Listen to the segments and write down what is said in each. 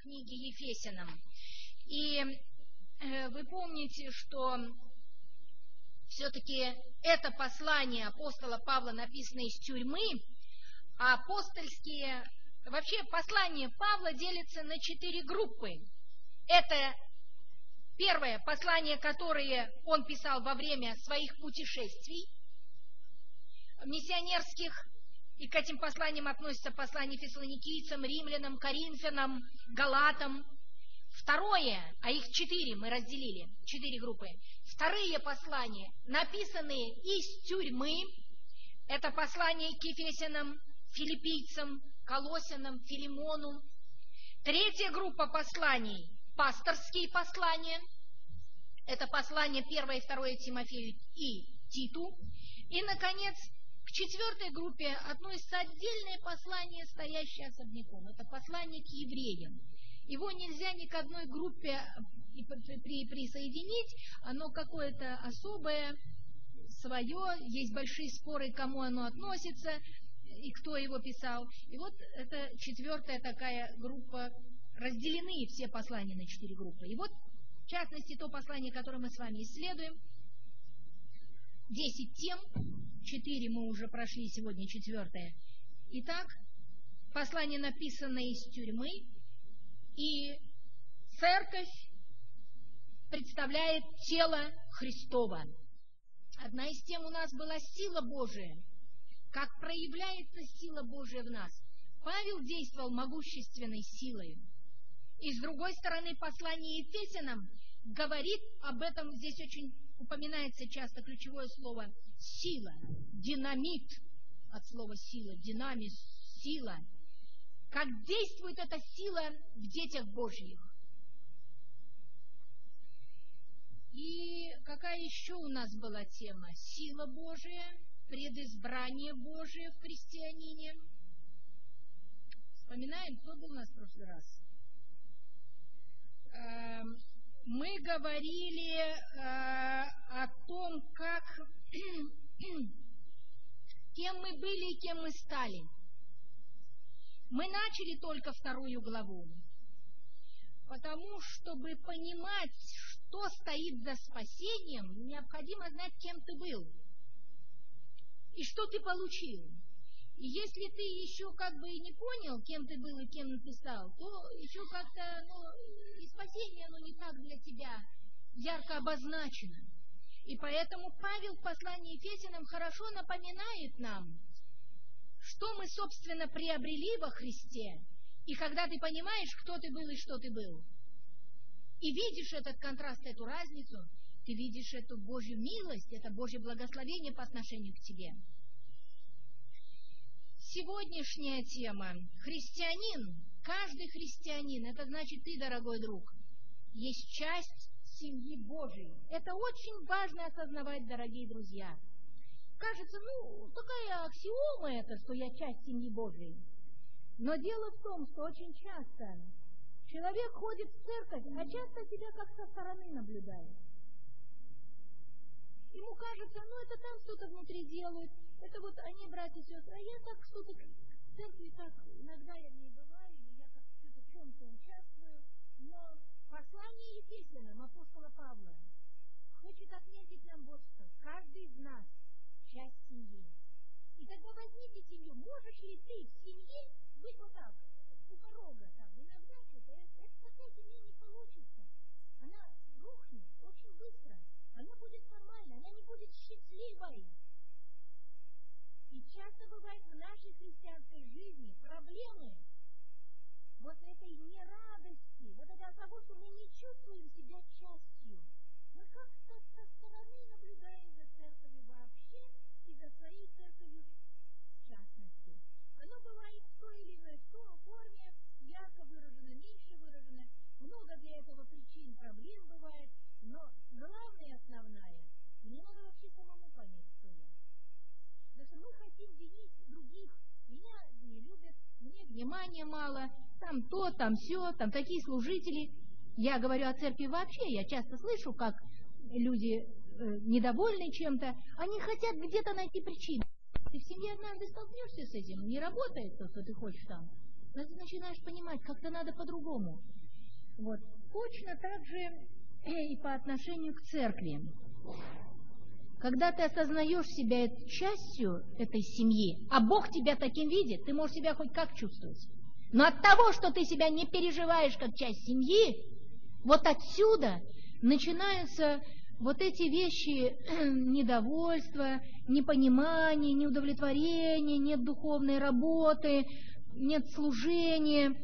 книге Ефесянам. И вы помните, что все-таки это послание апостола Павла написано из тюрьмы, а апостольские... Вообще послание Павла делится на 4 группы. Это первое послание, которое он писал во время своих путешествий миссионерских, и к этим посланиям относятся послания фессалоникийцам, римлянам, коринфянам, галатам. Второе, а их 4 мы разделили, 4 группы. Вторые послания, написанные из тюрьмы, это послание к Ефесянам, филиппийцам, Колоссянам, Филимону. Третья группа посланий, пасторские послания, это послание 1 и 2 Тимофею и Титу. И, наконец, к 4 группе относится отдельное послание, стоящее особняком. Это послание к евреям. Его нельзя ни к одной группе присоединить, оно какое-то особое, свое, есть большие споры, к кому оно относится и кто его писал. И вот это 4 такая группа, разделены все послания на 4 группы. И вот, в частности, то послание, которое мы с вами исследуем, 10 тем, 4 мы уже прошли, сегодня 4. Итак, послание написано из тюрьмы, и церковь представляет тело Христово. Одна из тем у нас была сила Божия. Как проявляется сила Божия в нас? Павел действовал могущественной силой. И с другой стороны, послание Ефесянам говорит об этом, здесь очень упоминается часто ключевое слово «сила», «динамит», от слова «сила», «динамис», «сила». Как действует эта сила в детях Божьих. И какая еще у нас была тема? Сила Божия, предизбрание Божие в христианине. Вспоминаем, кто был у нас в прошлый раз? Мы говорили о том, как кем мы были и кем мы стали. Мы начали только 2 главу, потому, чтобы понимать, что стоит за спасением, необходимо знать, кем ты был и что ты получил. И если ты еще как бы не понял, кем ты был и кем ты стал, то еще как-то и спасение, оно не так для тебя ярко обозначено. И поэтому Павел в послании Ефесянам хорошо напоминает нам, что мы, собственно, приобрели во Христе. И когда ты понимаешь, кто ты был и что ты был, и видишь этот контраст, эту разницу, ты видишь эту Божью милость, это Божье благословение по отношению к тебе. Сегодняшняя тема. Христианин, каждый христианин, это значит ты, дорогой друг, есть часть семьи Божией. Это очень важно осознавать, дорогие друзья. Кажется, такая аксиома это, что я часть семьи Божией. Но дело в том, что очень часто человек ходит в церковь, а часто тебя как со стороны наблюдает. Ему кажется, это там что-то внутри делают, это вот они, братья и сестры, а я так что-то в церкви, так иногда я в ней бываю, я как что-то в чем-то участвую, но послание Ефесянам апостола Павла хочет отметить нам вот что: каждый из нас часть семьи. И тогда возьмите семью, можешь ли ты в семье быть вот так, у порога, так, иногда что-то, это такая семья не получится, она рухнет очень быстро. Она будет нормальной, она не будет счастливой. И часто бывает в нашей христианской жизни проблемы вот этой нерадости, вот это от того, что мы не чувствуем себя частью. Мы как-то со стороны наблюдаем за церковью вообще и за своей церковью в частности. Оно бывает в той или иной форме, ярко выражено, меньше выражено. Много для этого причин, проблем бывает. Но главная, основная, мне надо вообще самому понять, кто я. Потому что мы хотим винить других. Меня не любят, мне внимания мало, там то, там сё, там такие служители. Я говорю о церкви вообще, я часто слышу, как люди недовольны чем-то, они хотят где-то найти причину. Ты в семье однажды столкнешься с этим, не работает то, что ты хочешь там. Но ты начинаешь понимать, как-то надо по-другому. Вот. Точно так же и по отношению к церкви. Когда ты осознаешь себя частью этой семьи, а Бог тебя таким видит, ты можешь себя хоть как чувствовать. Но от того, что ты себя не переживаешь как часть семьи, вот отсюда начинаются вот эти вещи недовольства, непонимания, неудовлетворения, нет духовной работы, нет служения,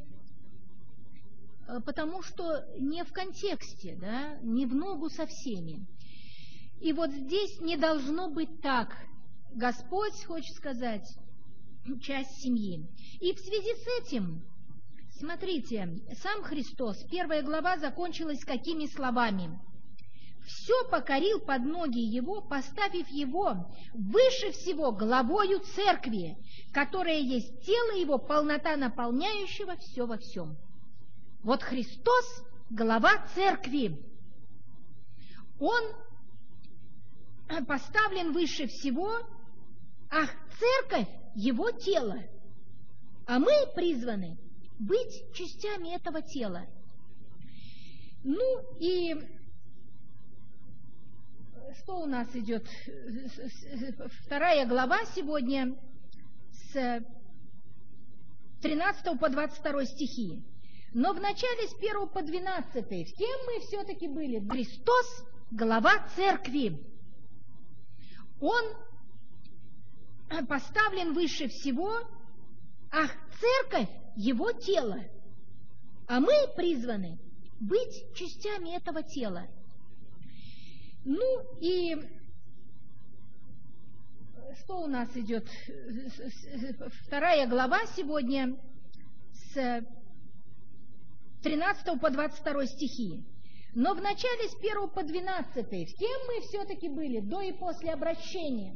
потому что не в контексте, да, не в ногу со всеми. И вот здесь не должно быть так. Господь хочет сказать, часть семьи. И в связи с этим, смотрите, сам Христос, 1 глава закончилась какими словами? «Все покорил под ноги Его, поставив Его выше всего главою церкви, которая есть тело Его, полнота наполняющего все во всем». Вот Христос – глава церкви. Он поставлен выше всего, а церковь – Его тело. А мы призваны быть частями этого тела. Ну и что у нас идет? 2 глава сегодня с 13 по 22 стихи. Но в начале с 1 по 12, с кем мы все-таки были? Христос – глава церкви. Он поставлен выше всего, а церковь – Его тело. А мы призваны быть частями этого тела. Ну и что у нас идет? 2 глава сегодня с 13 по 22 стихи. Но в начале с 1 по 12, с кем мы все-таки были до и после обращения?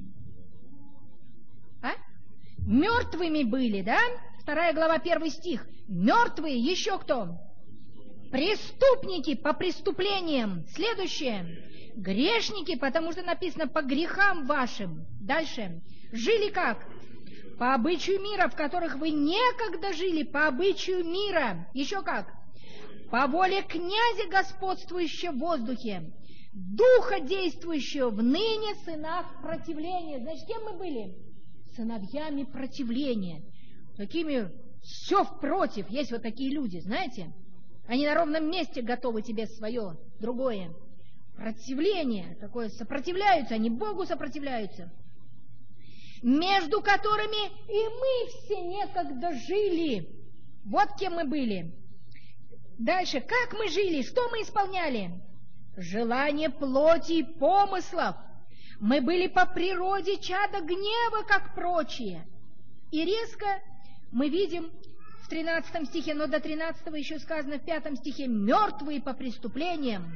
Мертвыми были, да? 2 глава, 1 стих. Мертвые, еще кто? Преступники по преступлениям. Следующее. Грешники, потому что написано по грехам вашим. Дальше. Жили как? По обычаю мира, в которых вы некогда жили, по обычаю мира. Еще как? По воле князя, господствующего в воздухе, духа, действующего в ныне сынах противления. Значит, кем мы были? Сыновьями противления. Такими все впротив. Есть вот такие люди, знаете? Они на ровном месте готовы тебе свое другое. Противление такое, сопротивляются, они Богу сопротивляются. Между которыми и мы все некогда жили. Вот кем мы были. Дальше, как мы жили, что мы исполняли? Желание плоти и помыслов. Мы были по природе чада гнева, как прочие. И резко мы видим в 13 стихе, но до 13 еще сказано в 5 стихе, мертвые по преступлениям.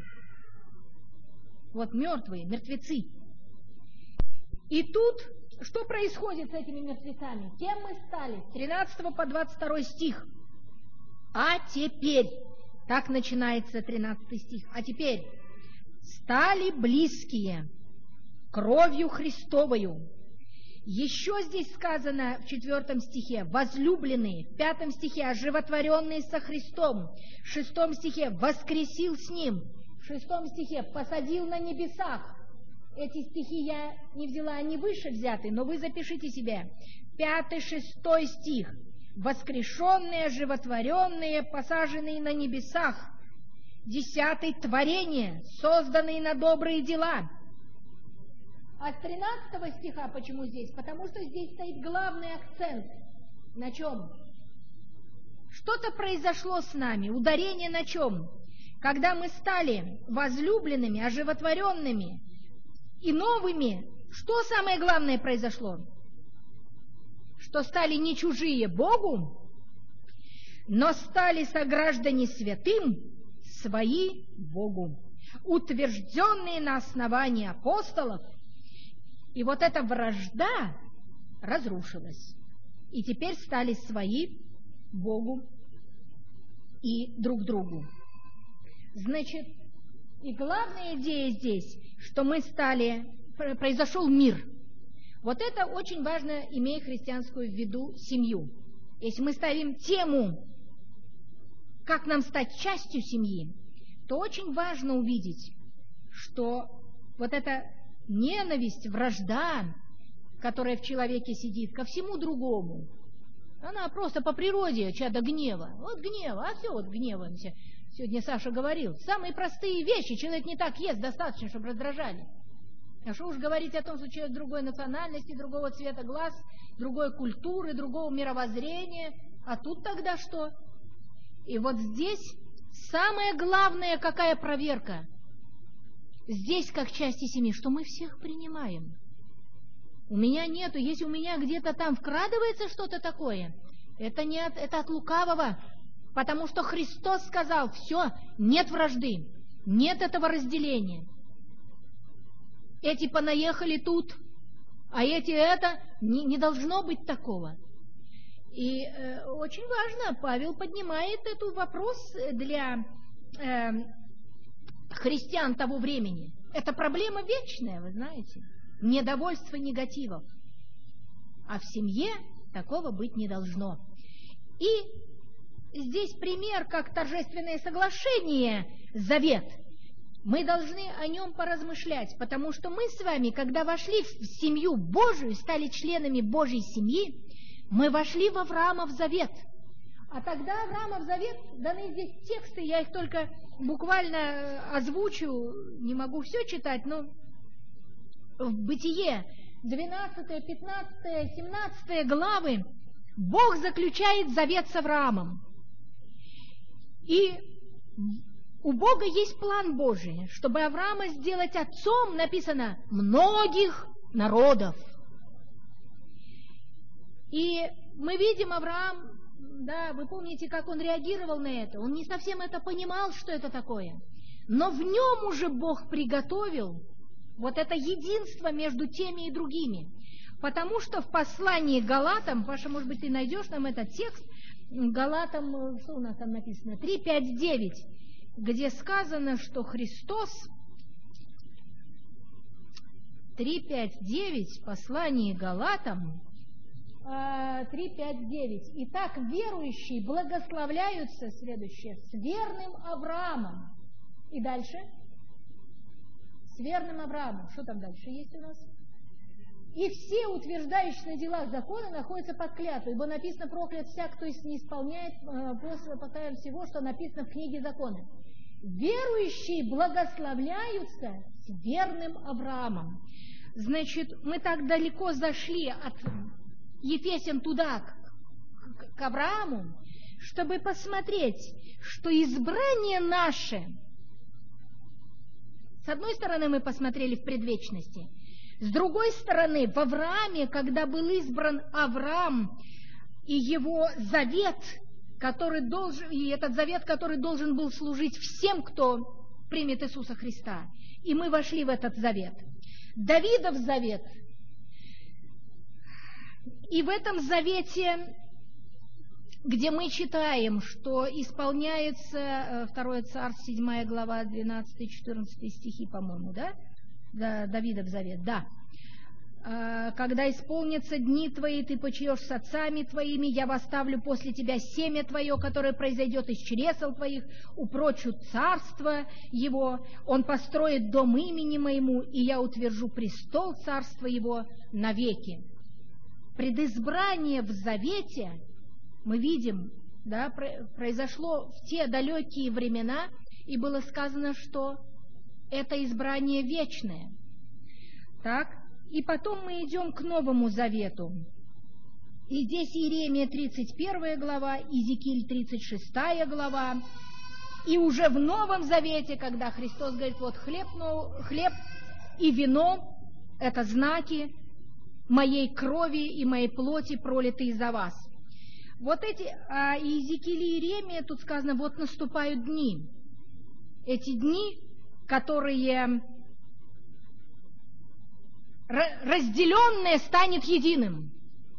Вот мертвые, мертвецы. И тут, что происходит с этими мертвецами? Кем мы стали? С 13 по 22 стих. А теперь, так начинается 13 стих, а теперь стали близкие кровью Христовою. Еще здесь сказано в 4 стихе возлюбленные, в 5 стихе оживотворенные со Христом, в 6 стихе воскресил с Ним, в 6 стихе посадил на небесах. Эти стихи я не взяла, они выше взяты, но вы запишите себе. 5-6 стих. Воскрешенные, оживотворенные, посаженные на небесах. 10 творение, созданные на добрые дела. А с 13 стиха почему здесь? Потому что здесь стоит главный акцент. На чем? Что-то произошло с нами. Ударение на чем? Когда мы стали возлюбленными, оживотворенными и новыми, что самое главное произошло? Что стали не чужие Богу, но стали сограждане святым, свои Богу, утвержденные на основании апостолов. И вот эта вражда разрушилась. И теперь стали свои Богу и друг другу. Значит, и главная идея здесь, что мы стали, произошел мир. Вот это очень важно, имея христианскую в виду семью. если мы ставим тему, как нам стать частью семьи, то очень важно увидеть, что вот эта ненависть, вражда, которая в человеке сидит ко всему другому, она просто по природе чадо гнева. Вот гнева, а все вот гневаемся. Сегодня Саша говорил, самые простые вещи человек не так ест, достаточно, чтобы раздражали. А что уж говорить о том, что человек другой национальности, другого цвета глаз, другой культуры, другого мировоззрения. А тут тогда что? И вот здесь самая главная какая проверка? Здесь, как части семьи, что мы всех принимаем. У меня нету, если у меня где-то там вкрадывается что-то такое, это от лукавого. Потому что Христос сказал, все, нет вражды, нет этого разделения. Эти понаехали тут, а эти это, не должно быть такого. И очень важно, Павел поднимает этот вопрос для христиан того времени. Это проблема вечная, вы знаете, недовольство негативов. А в семье такого быть не должно. И здесь пример, как торжественное соглашение, завет. Мы должны о нем поразмышлять, потому что мы с вами, когда вошли в семью Божию, стали членами Божьей семьи, мы вошли в Авраамов завет. А тогда Авраамов завет, даны здесь тексты, я их только буквально озвучу, не могу все читать, но в Бытие 12, 15, 17 главы Бог заключает завет с Авраамом. И у Бога есть план Божий, чтобы Авраама сделать отцом, написано, многих народов. И мы видим Авраам, да, вы помните, как он реагировал на это. Он не совсем это понимал, что это такое. Но в нем уже Бог приготовил вот это единство между теми и другими. Потому что в послании к Галатам, Паша, может быть, ты найдешь нам этот текст, Галатам, что у нас там написано, 3, 5, 9, где сказано, что Христос, 3, 5, 9, послание Галатам, 3, 5, 9. Итак, верующие благословляются, следующее, с верным Авраамом. И дальше? С верным Авраамом. Что там дальше есть у нас? И все, утверждающие на делах закона, находятся под клятвой, ибо написано, проклят всяк, кто не исполняет после покаяния всего, что написано в книге закона. Верующие благословляются с верным Авраамом. Значит, мы так далеко зашли от Ефесян туда, к Аврааму, чтобы посмотреть, что избрание наше, с одной стороны, мы посмотрели в предвечности, с другой стороны, в Аврааме, когда был избран Авраам и его завет, и этот завет, который должен был служить всем, кто примет Иисуса Христа, и мы вошли в этот завет. Давидов завет. И в этом завете, где мы читаем, что исполняется 2 Царств, 7 глава, 12-14 стихи, по-моему, да? Давидов завет, да. Когда исполнятся дни твои, ты почиешь с отцами твоими, я восставлю после тебя семя твое, которое произойдет из чресел твоих, упрочу царство его, он построит дом имени моему, и я утвержу престол царства его навеки. Предизбрание в завете, мы видим, да, произошло в те далекие времена, и было сказано, что это избрание вечное. Так, и потом мы идем к Новому Завету. И здесь Иеремия 31 глава, Иезекииль 36 глава. И уже в Новом Завете, когда Христос говорит, вот хлеб и вино – это знаки моей крови и моей плоти, пролитые за вас. Вот эти, Иезекииль и Иеремия, тут сказано, вот наступают дни. Эти дни, которые разделенное станет единым.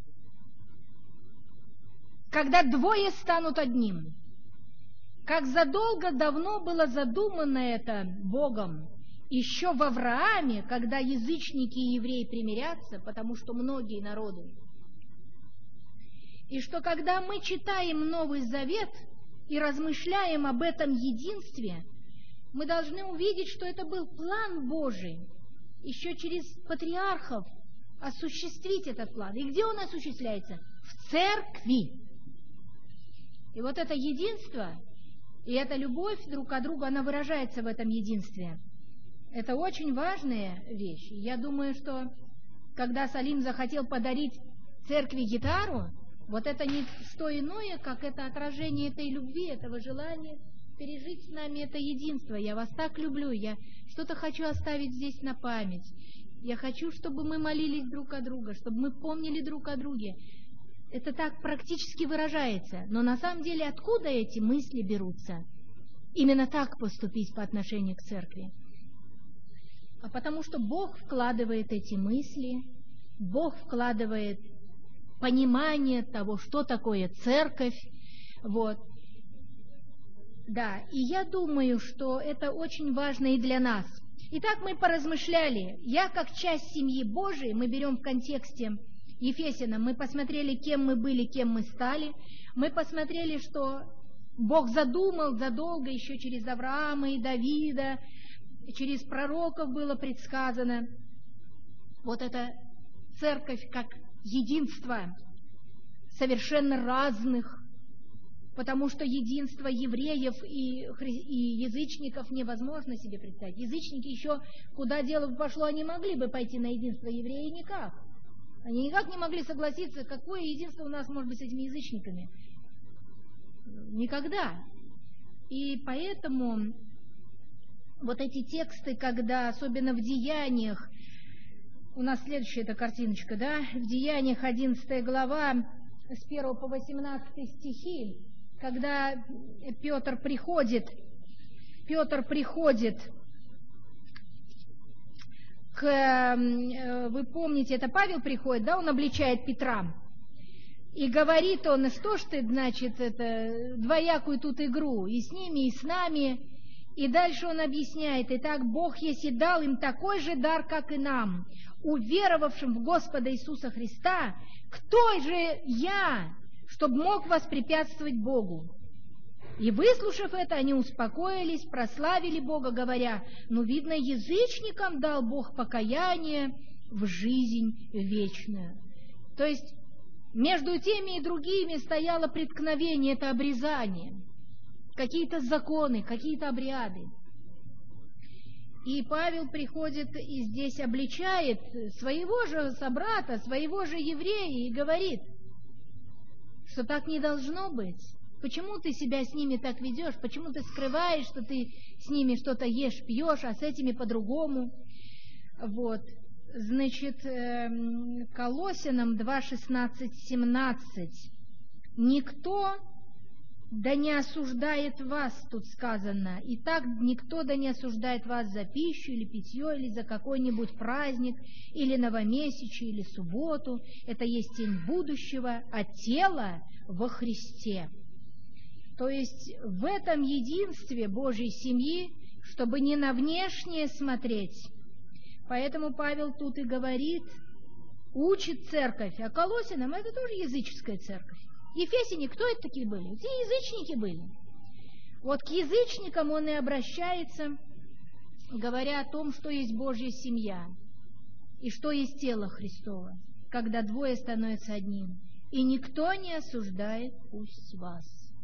Когда двое станут одним. Как задолго давно было задумано это Богом, еще в Аврааме, когда язычники и евреи примирятся, потому что многие народы. И что когда мы читаем Новый Завет и размышляем об этом единстве, мы должны увидеть, что это был план Божий, еще через патриархов осуществить этот план. И где он осуществляется? В церкви. И вот это единство, и эта любовь друг к другу, она выражается в этом единстве. Это очень важная вещь. Я думаю, что когда Салим захотел подарить церкви гитару, вот это не что иное, как это отражение этой любви, этого желания пережить с нами это единство. Я вас так люблю, я что-то хочу оставить здесь на память. Я хочу, чтобы мы молились друг о друге, чтобы мы помнили друг о друге. Это так практически выражается. Но на самом деле откуда эти мысли берутся? Именно так поступить по отношению к церкви. А потому что Бог вкладывает эти мысли, Бог вкладывает понимание того, что такое церковь. Вот. Да, и я думаю, что это очень важно и для нас. Итак, мы поразмышляли. Я, как часть семьи Божией, мы берем в контексте Ефесянам, мы посмотрели, кем мы были, кем мы стали. Мы посмотрели, что Бог задумал задолго, еще через Авраама и Давида, через пророков было предсказано. Вот эта церковь как единство совершенно разных, потому что единство евреев и язычников невозможно себе представить. Язычники еще, куда дело пошло, они могли бы пойти на единство, евреи никак. Они никак не могли согласиться, какое единство у нас может быть с этими язычниками. Никогда. И поэтому вот эти тексты, когда, особенно в Деяниях, у нас следующая эта картиночка, да, в Деяниях 11 глава, с 1 по 18 стихи, когда Петр приходит вы помните, это Павел приходит, да, он обличает Петра, и говорит он, что ж ты, значит, это, двоякую тут игру, и с ними, и с нами, и дальше он объясняет, итак, Бог еси дал им такой же дар, как и нам, уверовавшим в Господа Иисуса Христа, кто же я, чтобы мог воспрепятствовать Богу? И выслушав это, они успокоились, прославили Бога, говоря, ну, видно, язычникам дал Бог покаяние в жизнь вечную. То есть между теми и другими стояло преткновение, это обрезание, какие-то законы, какие-то обряды. И Павел приходит и здесь обличает своего же собрата, своего же еврея и говорит, что так не должно быть. Почему ты себя с ними так ведешь? Почему ты скрываешь, что ты с ними что-то ешь, пьешь, а с этими по-другому? Вот. Значит, Колоссянам 2:16-17. Никто да не осуждает вас, тут сказано. Итак, никто да не осуждает вас за пищу или питье, или за какой-нибудь праздник, или новомесячие, или субботу. Это есть тень будущего, а тело во Христе. То есть в этом единстве Божьей семьи, чтобы не на внешнее смотреть. Поэтому Павел тут и говорит, учит церковь, а Колоссянам это тоже языческая церковь. Ефесяне, кто это такие были? Те язычники были. Вот к язычникам он и обращается, говоря о том, что есть Божья семья и что есть тело Христово, когда двое становятся одним. И никто не осуждает пусть вас.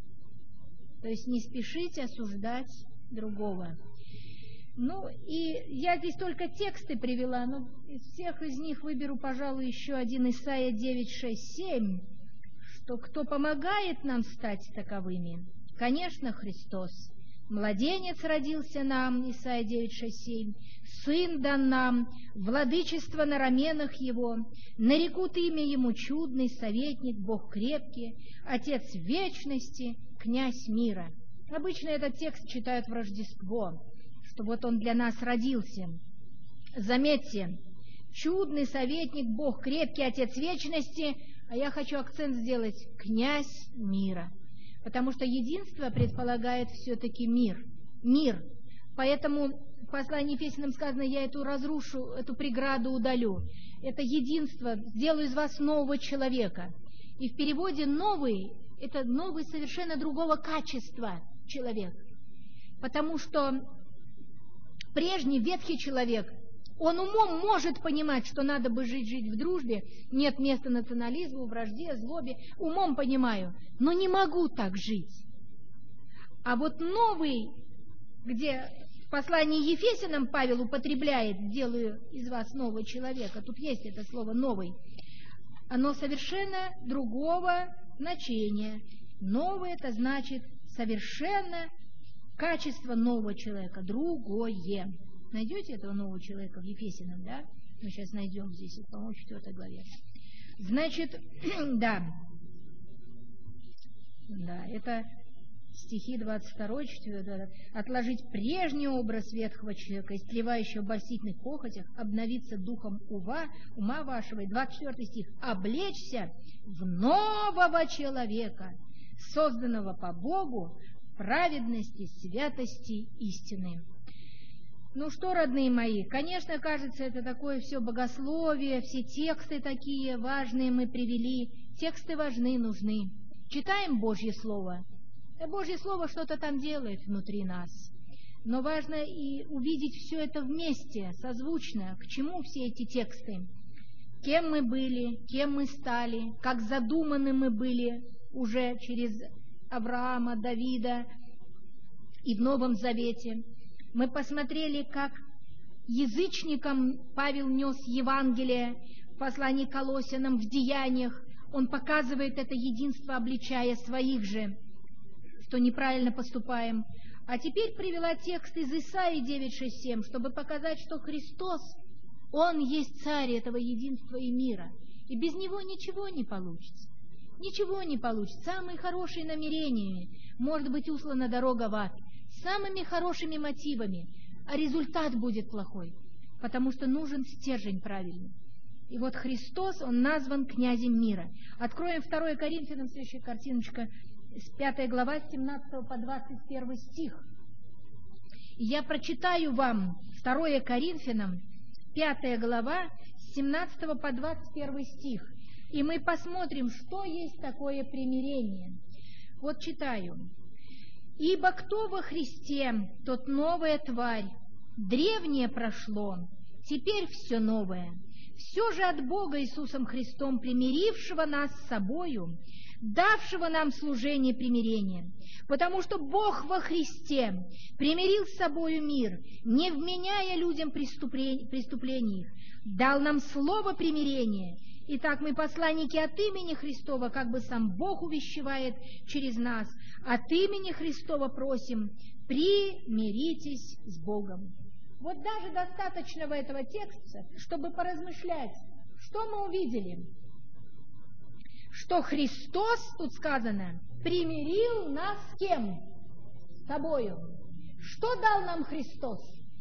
То есть не спешите осуждать другого. Ну, и я здесь только тексты привела, но из всех из них выберу, пожалуй, еще один Исайя 9:6-7, что кто помогает нам стать таковыми? Конечно, Христос. Младенец родился нам, Исайя 9:6-7, сын дан нам, владычество на раменах его, нарекут имя ему чудный, советник, Бог крепкий, Отец вечности, князь мира. Обычно этот текст читают в Рождество, что вот он для нас родился. Заметьте, чудный советник, Бог крепкий, Отец вечности, а я хочу акцент сделать, князь мира. Потому что единство предполагает все-таки мир. Мир. Поэтому в послании Ефесянам сказано, я эту разрушу, эту преграду удалю. Это единство, сделаю из вас нового человека. И в переводе «новый» – это новый совершенно другого качества человек. Потому что прежний ветхий человек, он умом может понимать, что надо бы жить в дружбе, нет места национализму, вражде, злобе, умом понимаю, но не могу так жить. А вот новый, где в послании Ефесянам Павел употребляет «делаю из вас нового человека», тут есть это слово «новый», оно совершенно другого значения. Новое – это значит совершенно качество нового человека, другое. Найдете этого нового человека в Ефесянам, да? Мы сейчас найдем здесь, по-моему, в 4 главе. Значит, да, это стихи 22, 4. «Отложить прежний образ ветхого человека, истлевающего в обольстительных похотях, обновиться духом ума вашего». И 24 стих. «Облечься в нового человека, созданного по Богу, праведности, святости, истины». Ну что, родные мои, конечно, кажется, это такое все богословие, все тексты такие важные мы привели. Тексты важны, нужны. Читаем Божье Слово. Божье Слово что-то там делает внутри нас. Но важно и увидеть все это вместе, созвучно, к чему все эти тексты. Кем мы были, кем мы стали, как задуманы мы были уже через Авраама, Давида и в Новом Завете. Мы посмотрели, как язычникам Павел нес Евангелие в послании к Колоссянам, в деяниях. Он показывает это единство, обличая своих же, что неправильно поступаем. А теперь привела текст из Исаии 9:6-7, чтобы показать, что Христос, Он есть царь этого единства и мира. И без Него ничего не получится. Ничего не получится. Самые хорошие намерениями может быть услана дорога в ад. Самыми хорошими мотивами, а результат будет плохой, потому что нужен стержень правильный. И вот Христос, Он назван князем мира. Откроем 2 Коринфянам, следующая картиночка, с 5 глава, с 17 по 21 стих. И я прочитаю вам 2 Коринфянам, 5 глава, с 17 по 21 стих. И мы посмотрим, что есть такое примирение. Вот читаю. «Ибо кто во Христе, тот новая тварь, древнее прошло, теперь все новое. Все же от Бога Иисусом Христом, примирившего нас с собою, давшего нам служение примирения. Потому что Бог во Христе примирил с собою мир, не вменяя людям преступлений их, дал нам слово примирения. Итак, мы посланники от имени Христова, как бы сам Бог увещевает через нас. От имени Христова просим, примиритесь с Богом». Вот даже достаточно этого текста, чтобы поразмышлять, что мы увидели. Что Христос, тут сказано, примирил нас с кем? С собою. Что дал нам Христос?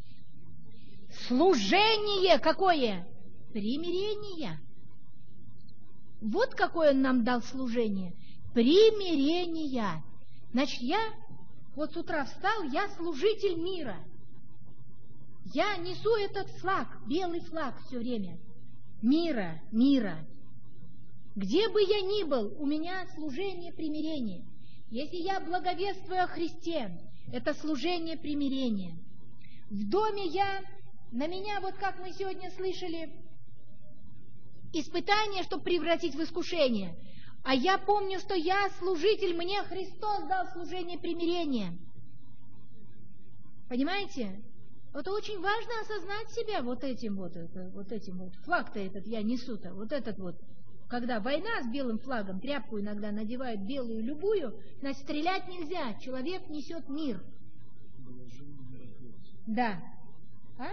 Служение какое? Примирение. Вот какое Он нам дал служение. Примирение. Значит, я вот с утра встал, я служитель мира. Я несу этот флаг, белый флаг все время. Мира. Где бы я ни был, у меня служение примирения. Если я благовествую о Христе, это служение примирения. В доме на меня, вот как мы сегодня слышали, испытание, чтобы превратить в искушение. А я помню, что я служитель, мне Христос дал служение примирения. Понимаете? Это очень важно осознать себя вот этим вот флаг-то этот я несу-то, вот этот вот. Когда война с белым флагом, тряпку иногда надевают белую любую, значит, стрелять нельзя, человек несет мир. Да. А?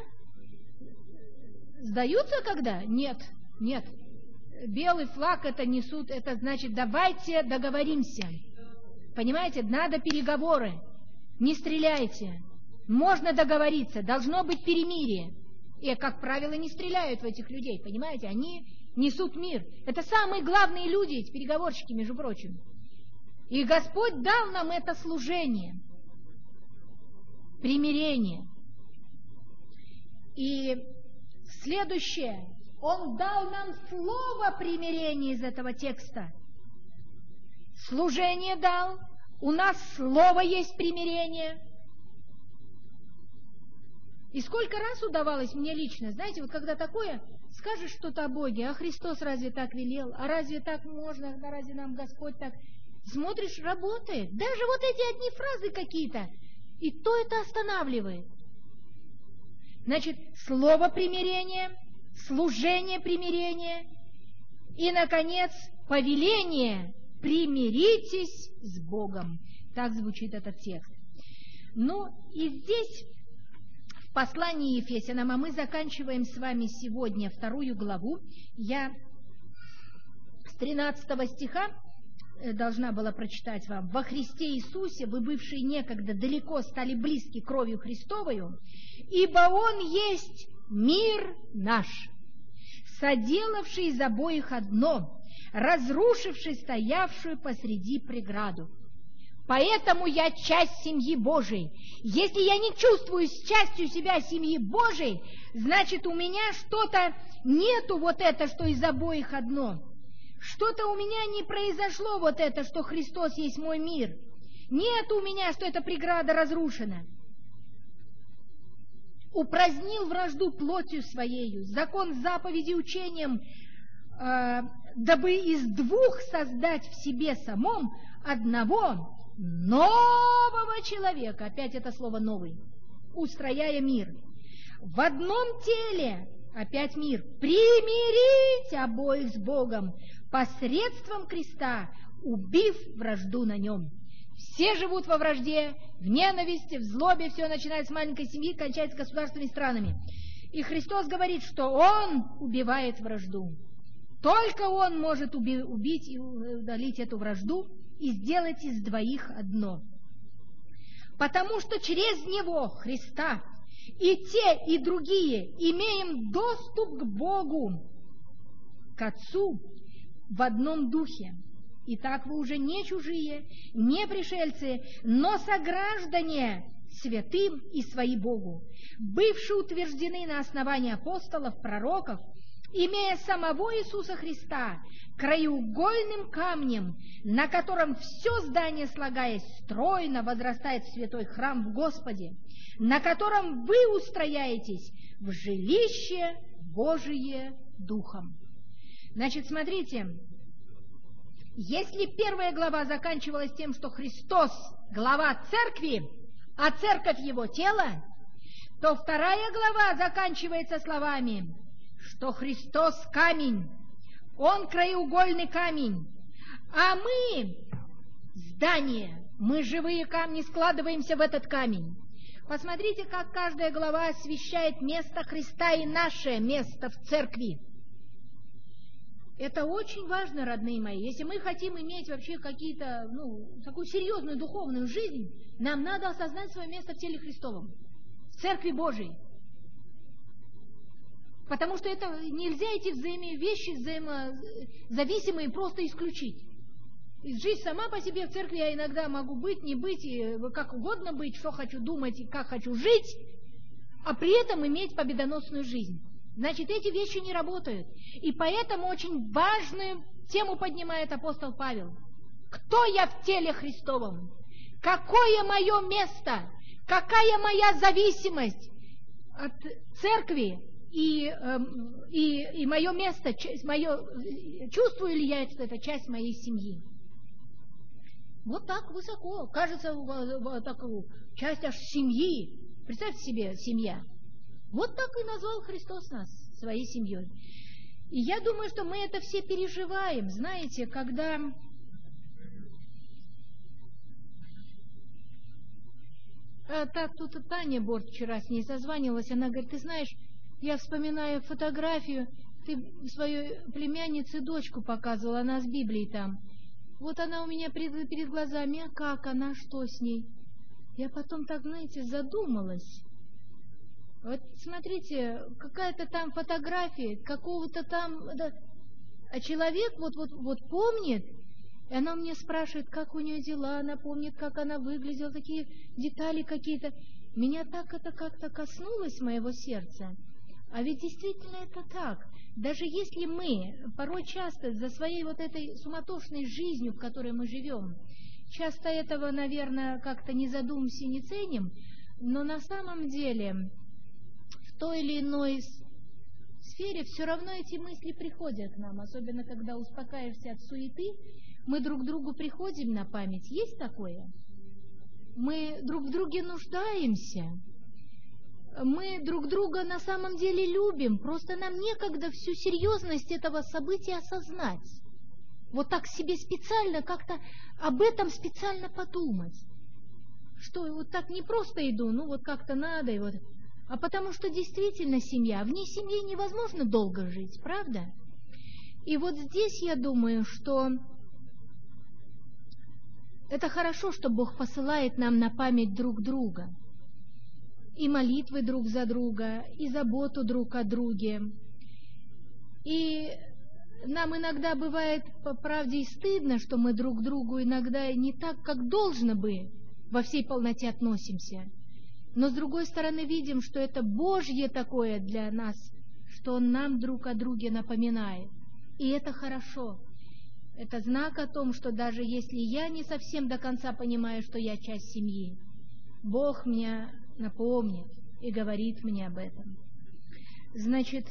Сдаются когда? Нет. Белый флаг это несут, это значит, давайте договоримся. Понимаете, надо переговоры. Не стреляйте. Можно договориться, должно быть перемирие. И, как правило, не стреляют в этих людей, понимаете? Они несут мир. Это самые главные люди, эти переговорщики, между прочим. И Господь дал нам это служение. Примирение. И следующее. Он дал нам слово примирения из этого текста. служение дал, у нас слово есть примирение. И сколько раз удавалось мне лично, знаете, вот когда такое, скажешь что-то о Боге, а Христос разве так велел, а разве так можно, да разве нам Господь так... Смотришь, работает. Даже вот эти одни фразы какие-то, и то это останавливает. Значит, слово примирения, служение примирения и, наконец, повеление «примиритесь с Богом». Так звучит этот текст. Ну, и здесь, в послании Ефесянам, а мы заканчиваем с вами сегодня 2 главу, я с 13 стиха должна была прочитать вам. «Во Христе Иисусе вы, бывшие некогда далеко, стали близки кровью Христовою, ибо Он есть мир наш, соделавший из обоих одно, разрушивший стоявшую посреди преграду. Поэтому я часть семьи Божией. Если я не чувствую частью себя семьи Божией, значит, у меня что-то нету вот это, что из обоих одно». Что-то у меня не произошло вот это, что Христос есть мой мир. Нет у меня, что эта преграда разрушена. Упразднил вражду плотью своею, закон заповеди учением, дабы из двух создать в себе самом одного нового человека. Опять это слово «новый», устрояя мир. В одном теле, опять мир, примирить обоих с Богом, посредством креста, убив вражду на нем. Все живут во вражде, в ненависти, в злобе, все начинается с маленькой семьи, кончается государствами и странами. И Христос говорит, что Он убивает вражду. Только Он может убить и удалить эту вражду и сделать из двоих одно. Потому что через Него, Христа, и те, и другие имеем доступ к Богу, к Отцу, в одном духе. Итак, вы уже не чужие, не пришельцы, но сограждане святым и свои Богу, бывшие утверждены на основании апостолов, пророков, имея самого Иисуса Христа краеугольным камнем, на котором все здание, слагаясь стройно, возрастает в святой храм в Господе, на котором вы устрояетесь в жилище Божие Духом. Значит, смотрите, если 1 глава заканчивалась тем, что Христос – глава церкви, а церковь – его тело, то 2 глава заканчивается словами, что Христос – камень, Он – краеугольный камень, а мы – здание, мы – живые камни, складываемся в этот камень. Посмотрите, как каждая глава освещает место Христа и наше место в церкви. Это очень важно, родные мои. Если мы хотим иметь вообще какие-то, такую серьезную духовную жизнь, нам надо осознать свое место в теле Христовом, в Церкви Божией. Потому что это нельзя эти вещи взаимозависимые просто исключить. Жизнь сама по себе в церкви я иногда могу быть, не быть, как угодно быть, что хочу думать и как хочу жить, а при этом иметь победоносную жизнь. Значит, эти вещи не работают. И поэтому очень важную тему поднимает апостол Павел. Кто я в теле Христовом? Какое мое место? Какая моя зависимость от церкви? И мое место, чувствую ли я, что это часть моей семьи? Вот так высоко. Кажется, такую часть аж семьи. Представьте себе, семья. Вот так и назвал Христос нас своей семьей. И я думаю, что мы это все переживаем. Знаете, когда тут Таня Борт вчера с ней созванивалась, она говорит, ты знаешь, я вспоминаю фотографию, ты свою племянницу дочку показывала, она с Библией там. Вот она у меня перед глазами, а как она, что с ней? Я потом так, знаете, задумалась. Вот смотрите, какая-то там фотография, какого-то там... Да, а человек вот помнит, и она мне спрашивает, как у нее дела, она помнит, как она выглядела, такие детали какие-то. Меня так это как-то коснулось моего сердца. А ведь действительно это так. Даже если мы порой часто за своей вот этой суматошной жизнью, в которой мы живем, часто этого, наверное, как-то не задумываемся, не ценим, но на самом деле в той или иной сфере все равно эти мысли приходят к нам, особенно когда успокаиваешься от суеты, мы друг другу приходим на память. Есть такое? Мы друг в друге нуждаемся. Мы друг друга на самом деле любим, просто нам некогда всю серьезность этого события осознать. Вот так себе специально как-то об этом специально подумать. Что вот так не просто иду, ну вот как-то надо, и вот, а потому что действительно семья, вне семьи невозможно долго жить, правда? И вот здесь я думаю, что это хорошо, что Бог посылает нам на память друг друга. И молитвы друг за друга, и заботу друг о друге. И нам иногда бывает, по правде, и стыдно, что мы друг к другу иногда не так, как должно бы, во всей полноте относимся. Но с другой стороны видим, что это Божье такое для нас, что Он нам друг о друге напоминает. И это хорошо. Это знак о том, что даже если я не совсем до конца понимаю, что я часть семьи, Бог мне напомнит и говорит мне об этом. Значит,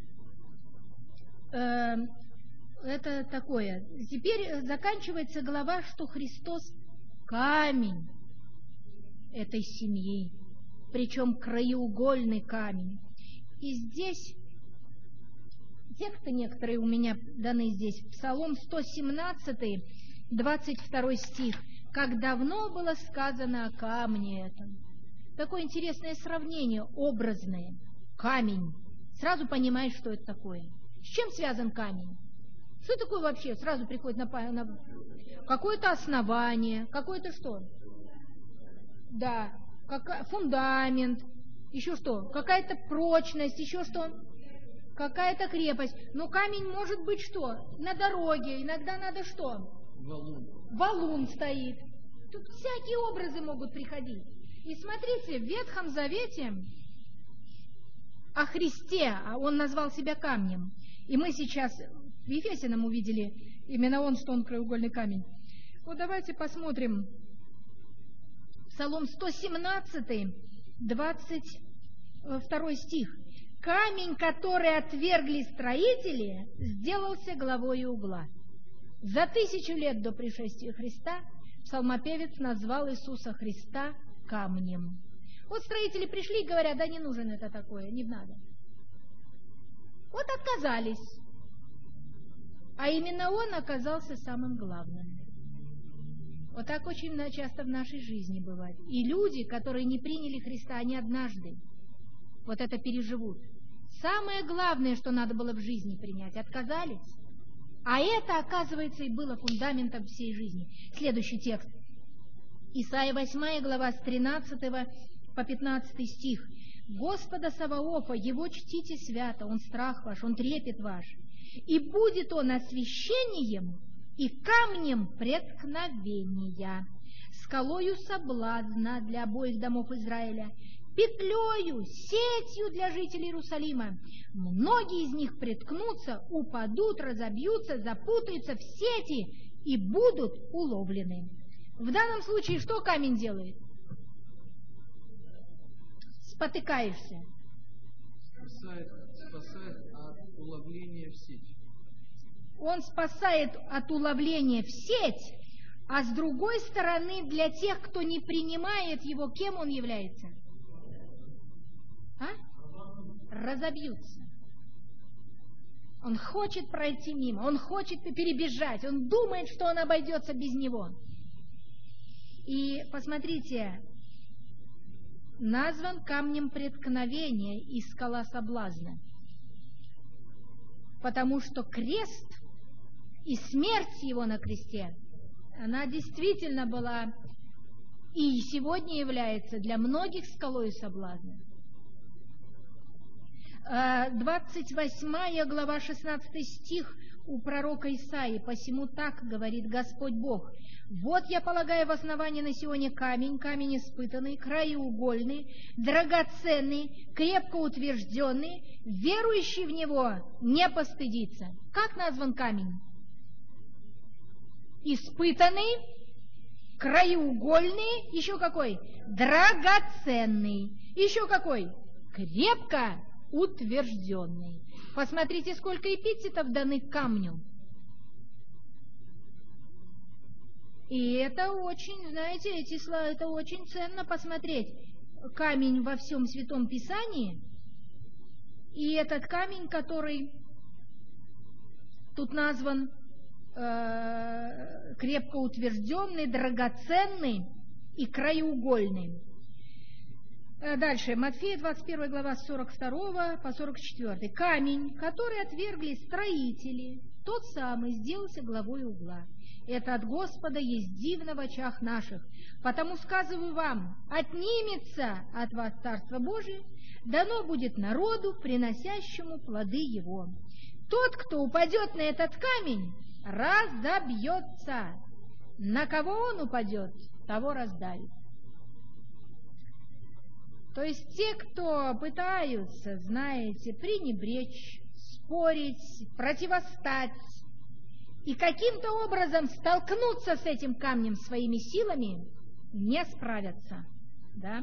это такое. Теперь заканчивается глава, что Христос камень этой семьи, причем краеугольный камень. И здесь тексты некоторые у меня даны здесь. Псалом 117, 22 стих. «Как давно было сказано о камне этом». Такое интересное сравнение, образное. Камень. Сразу понимаешь, что это такое. С чем связан камень? Что такое вообще? Сразу приходит на какое-то основание, какое-то что? Да, фундамент, еще что? Какая-то прочность, еще что? Какая-то крепость. Но камень может быть что? На дороге. Иногда надо что? Валун стоит. Тут всякие образы могут приходить. И смотрите, в Ветхом Завете о Христе, он назвал себя камнем. И мы сейчас в Ефесянам увидели именно что он краеугольный камень. Вот давайте посмотрим. Псалом 117, 22 стих. «Камень, который отвергли строители, сделался главой угла». За 1000 лет до пришествия Христа псалмопевец назвал Иисуса Христа камнем. Вот строители пришли и говорят: да не нужен это такое, не надо. Вот отказались. А именно он оказался самым главным. Вот так очень часто в нашей жизни бывает. И люди, которые не приняли Христа, они однажды вот это переживут. Самое главное, что надо было в жизни принять, отказались. А это, оказывается, и было фундаментом всей жизни. Следующий текст. Исайя 8 глава с 13 по 15 стих. «Господа Саваофа, Его чтите свято, Он страх ваш, Он трепет ваш. И будет Он освящением и камнем преткновения, скалою соблазна для обоих домов Израиля, петлею, сетью для жителей Иерусалима. Многие из них преткнутся, упадут, разобьются, запутаются в сети и будут уловлены». В данном случае что камень делает? Спотыкаешься. Спасает от уловления в сеть. Он спасает от уловления в сеть, а с другой стороны, для тех, кто не принимает его, кем он является? Разобьются. Он хочет пройти мимо, он хочет перебежать, он думает, что он обойдется без него. И посмотрите, назван камнем преткновения и скала соблазна, потому что крест и смерть его на кресте, она действительно была и сегодня является для многих скалой соблазна. 28 глава 16 стих. у пророка Исаии: «Посему так говорит Господь Бог: вот я полагаю в основание на Сионе камень, камень испытанный, краеугольный, драгоценный, крепко утвержденный, верующий в него не постыдится». Как назван камень? Испытанный, краеугольный, еще какой? Драгоценный. Еще какой? Крепко утвержденный. Посмотрите, сколько эпитетов даны камню. И это очень, знаете, эти слова, это очень ценно посмотреть. Камень во всем Святом Писании, и этот камень, который тут назван крепко утвержденный, драгоценный и краеугольный. Дальше, Матфея 21 глава, с 42 по 44. «Камень, который отвергли строители, тот самый сделался главой угла. Это от Господа есть дивно в очах наших. Потому сказываю вам, отнимется от вас Царство Божие, дано будет народу, приносящему плоды его. Тот, кто упадет на этот камень, разобьется. На кого он упадет, того раздавит». То есть те, кто пытаются, знаете, пренебречь, спорить, противостать и каким-то образом столкнуться с этим камнем своими силами, не справятся. Да?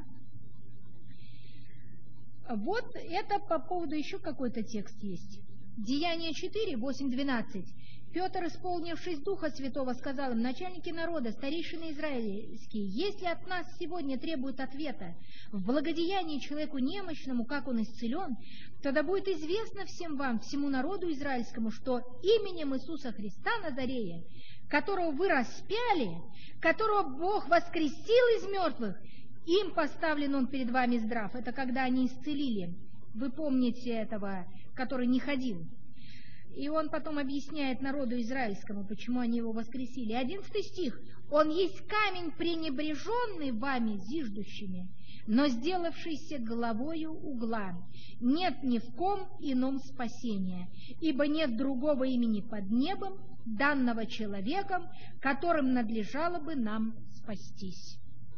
Вот это по поводу еще какой-то текст есть. Деяния 4, 8, 12. Петр, исполнившись Духа Святого, сказал им: начальники народа, старейшины израильские, если от нас сегодня требуют ответа в благодеянии человеку немощному, как он исцелен, тогда будет известно всем вам, всему народу израильскому, что именем Иисуса Христа Назарея, которого вы распяли, которого Бог воскресил из мертвых, им поставлен он перед вами здрав. Это когда они исцелили. Вы помните этого, который не ходил. И он потом объясняет народу израильскому, почему они его воскресили. 11 стих. «Он есть камень, пренебреженный вами, зиждущими, но сделавшийся главою угла. Нет ни в ком ином спасения, ибо нет другого имени под небом, данного человеком, которым надлежало бы нам спастись».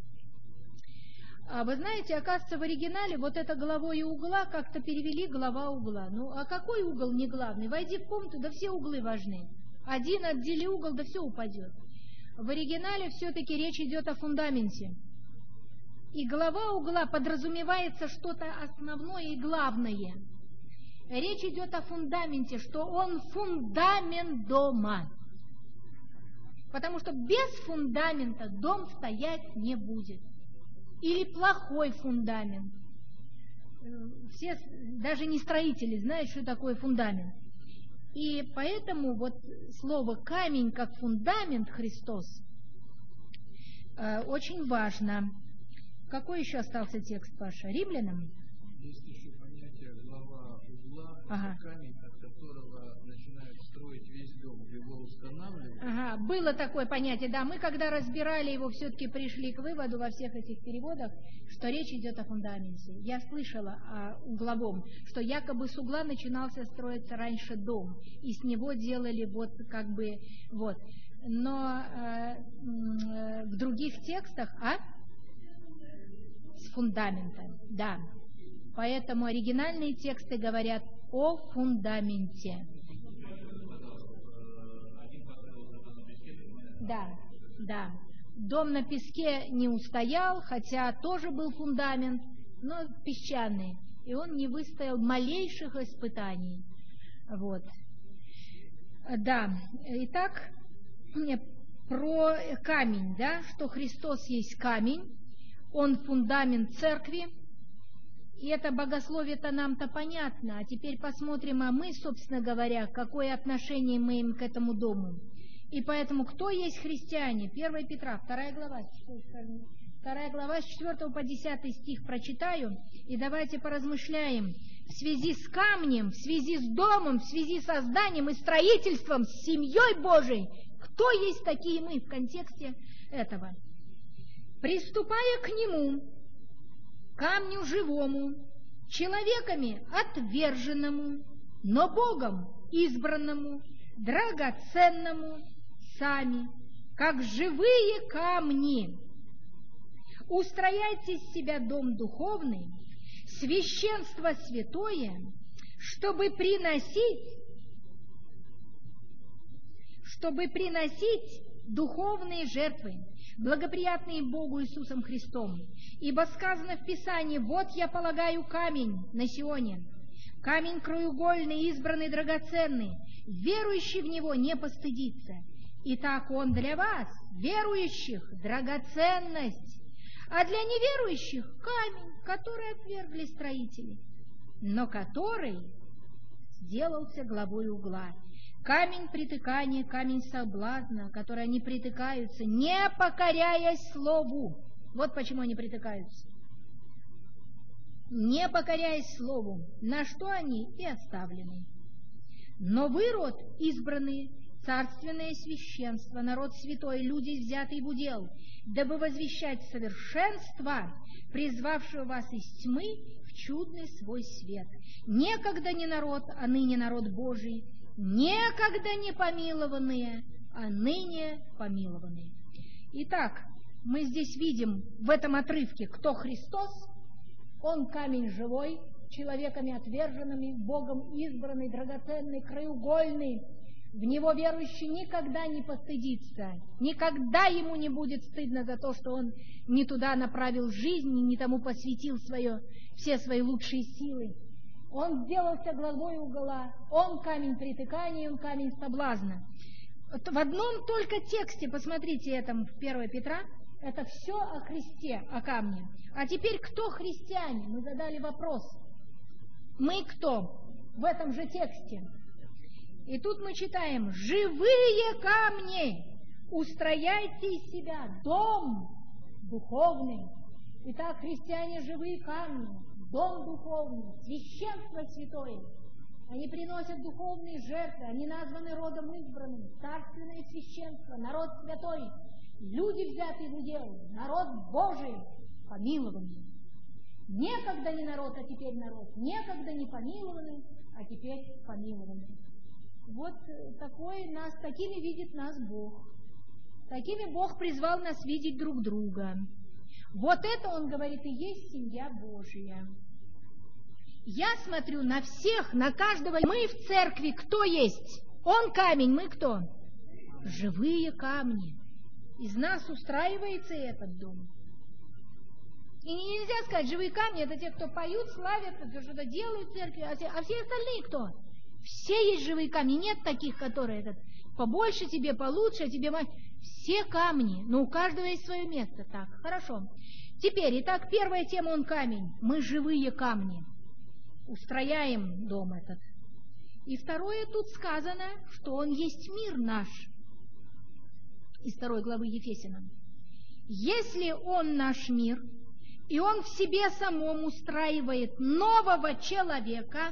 А вы знаете, оказывается, в оригинале вот это главой угла как-то перевели глава угла. Ну, а какой угол не главный? Войди в комнату, да все углы важны. Один отдели угол, да все упадет. В оригинале все-таки речь идет о фундаменте. И глава угла подразумевается что-то основное и главное. Речь идет о фундаменте, что он фундамент дома. Потому что без фундамента дом стоять не будет. Или плохой фундамент. Все, даже не строители, знают, что такое фундамент. И поэтому вот слово «камень» как фундамент Христос очень важно. Какой еще остался текст, Паша? Римлянам? Есть еще понятие глава угла, ага. Камень, от которого начинают строить весь дом, его устанавливают. Ага, было такое понятие, да. Мы, когда разбирали его, все-таки пришли к выводу во всех этих переводах, что речь идет о фундаменте. Я слышала о угловом, что якобы с угла начинался строиться раньше дом, и с него делали вот как бы вот. Но в других текстах, с фундамента, да. Поэтому оригинальные тексты говорят о фундаменте. Да, да. Дом на песке не устоял, хотя тоже был фундамент, но песчаный. И он не выстоял малейших испытаний. Вот. Да. Итак, про камень, да, что Христос есть камень, он фундамент церкви. И это богословие-то нам-то понятно. А теперь посмотрим, а мы, собственно говоря, какое отношение мы имеем к этому дому. И поэтому, кто есть христиане? 1 Петра, 2 глава, 2 глава с 4 по 10 стих прочитаю, и давайте поразмышляем в связи с камнем, в связи с домом, в связи с созданием и строительством, с семьей Божией. Кто есть такие мы в контексте этого? «Приступая к нему, камню живому, человеками отверженному, но Богом избранному, драгоценному сами, как живые камни. Устрояйте из себя дом духовный, священство святое, чтобы приносить духовные жертвы, благоприятные Богу Иисусом Христом. Ибо сказано в Писании: «Вот я полагаю камень на Сионе, камень краеугольный, избранный, драгоценный, верующий в него не постыдится. Итак, он для вас, верующих, драгоценность, а для неверующих камень, который отвергли строители, но который сделался главой угла». Камень притыкания, камень соблазна, который они притыкаются, не покоряясь слову. Вот почему они притыкаются. Не покоряясь слову, на что они и оставлены. Но вы, род избранный, царственное священство, народ святой, люди, взятые в удел, дабы возвещать совершенство, призвавшего вас из тьмы в чудный свой свет. Некогда не народ, а ныне народ Божий, некогда не помилованные, а ныне помилованные. Итак, мы здесь видим в этом отрывке, кто Христос. Он камень живой, человеками отверженными, Богом избранный, драгоценный, краеугольный. В него верующий никогда не постыдится, никогда ему не будет стыдно за то, что он не туда направил жизнь, не тому посвятил все свои лучшие силы. Он сделался главой угла, он камень притыкания, он камень соблазна. В одном только тексте, посмотрите, этом в 1 Петра, это все о Христе, о камне. А теперь кто христиане? Мы задали вопрос. Мы кто? В этом же тексте. И тут мы читаем: «Живые камни, устрояйте из себя дом духовный». Итак, христиане — живые камни, дом духовный, священство святое. Они приносят духовные жертвы, они названы родом избранным, царственное священство, народ святой, люди, взятые в удел, народ Божий, помилованный. Некогда не народ, а теперь народ, некогда не помилованный, а теперь помилованный. Вот такими видит нас Бог. Такими Бог призвал нас видеть друг друга. Вот это, он говорит, и есть семья Божия. Я смотрю на всех, на каждого. Мы в церкви кто есть? Он камень, мы кто? Живые камни. Из нас устраивается этот дом. И нельзя сказать, живые камни — это те, кто поют, славят, что-то делают в церкви, а все остальные кто? Все есть живые камни. Нет таких, которые побольше тебе, получше, а тебе мать. Все камни, но у каждого есть свое место. Так, хорошо. Теперь, итак, первая тема, он камень. Мы живые камни. Устрояем дом этот. И второе, тут сказано, что он есть мир наш. Из 2 главы Ефесянам. Если он наш мир, и он в себе самом устраивает нового человека,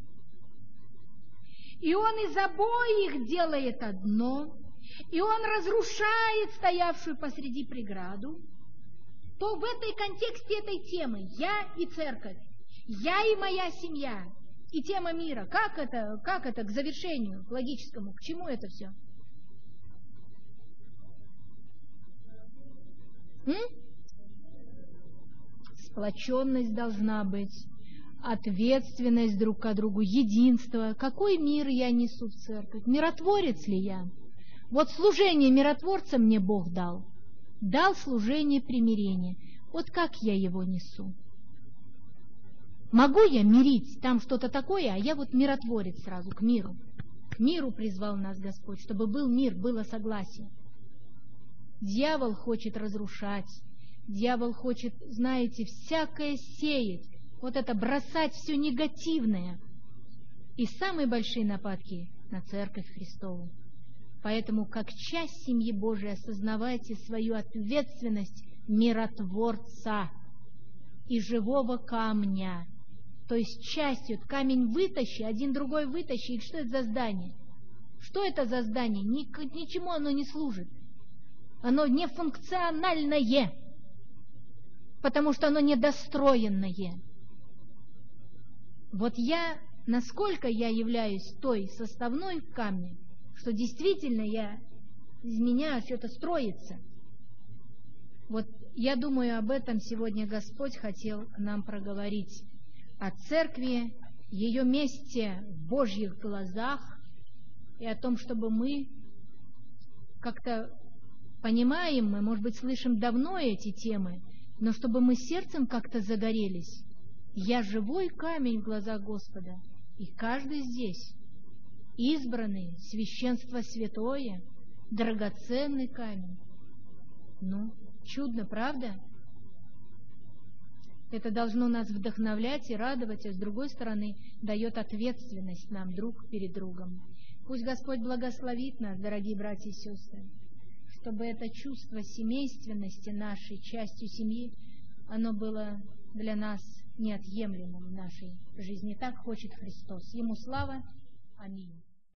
и он из обоих делает одно, и он разрушает стоявшую посреди преграду, то в этой контексте этой темы я и церковь, я и моя семья, и тема мира, как это к завершению, к логическому, к чему это все? Сплоченность должна быть, ответственность друг к другу, единство. Какой мир я несу в церковь? Миротворец ли я? Вот служение миротворца мне Бог дал. Дал служение примирения. Вот как я его несу? Могу я мирить там что-то такое, а я вот миротворец сразу к миру. К миру призвал нас Господь, чтобы был мир, было согласие. Дьявол хочет разрушать. Дьявол хочет, знаете, всякое сеять. Вот это бросать все негативное. И самые большие нападки на Церковь Христову. Поэтому, как часть семьи Божией, осознавайте свою ответственность миротворца и живого камня. То есть частью камень вытащи, один другой вытащи. И что это за здание? Что это за здание? Ничему оно не служит. Оно нефункциональное, потому что оно недостроенное. Вот насколько я являюсь той составной в камне, что действительно из меня что-то строится. Вот я думаю, об этом сегодня Господь хотел нам проговорить. О церкви, ее месте в Божьих глазах и о том, чтобы мы как-то понимаем, мы, может быть, слышим давно эти темы, но чтобы мы сердцем как-то загорелись. Я живой камень в глазах Господа, и каждый здесь избранный, священство святое, драгоценный камень. Ну, чудно, правда? Это должно нас вдохновлять и радовать, а с другой стороны дает ответственность нам друг перед другом. Пусть Господь благословит нас, дорогие братья и сестры, чтобы это чувство семейственности нашей, частью семьи, оно было для нас неотъемлемым в нашей жизни. Так хочет Христос. Ему слава. Аминь.